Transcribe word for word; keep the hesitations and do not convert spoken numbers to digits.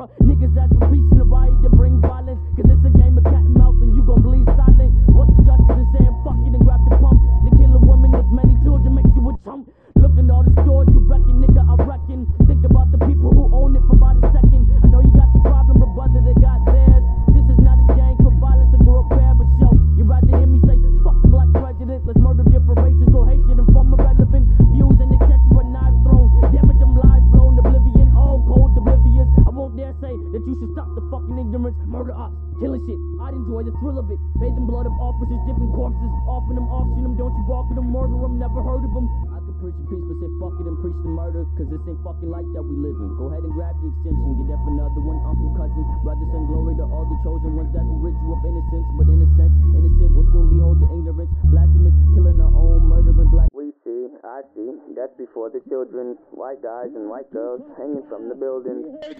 for niggas that's for peace in the riot to bring violence. Cause it's a game of cat and mouse and you gon' bleed silent. What's the justice in saying fuck it and grab the pump? To kill a woman with many children makes you a chump. Look at all the stores you reckon, nigga, I reckon. Think about the people who own it for about a second. I know you got your problem, but brother, they got theirs. This is not a gang for violence and grow repair, but show. You'd rather hear me say, fuck the black president. Let's murder different races, grow hatred and form irrelevant views and et cetera. Knives thrown, damage them lives blown, oblivion, all cold, oblivious. I won't dare say that you should stop the fucking ignorance. Murder ops, killing shit. I'd enjoy the thrill of it. Bathing blood of officers, different corpses. Offering them, auction them, don't you bark at them, murder them, never heard of them. I could preach a peace, but say fuck it and preach the murder. Cause this ain't fucking like that we live in. Go ahead and grab the extension, get up another one, uncle, cousin. Brother, son, glory to all the chosen ones that will rid you of innocence. But in a sense, innocent will soon behold the ignorance. Blasphemous, killing our own, murdering black. We see, I see, death before the children. White guys and white girls hanging from the buildings.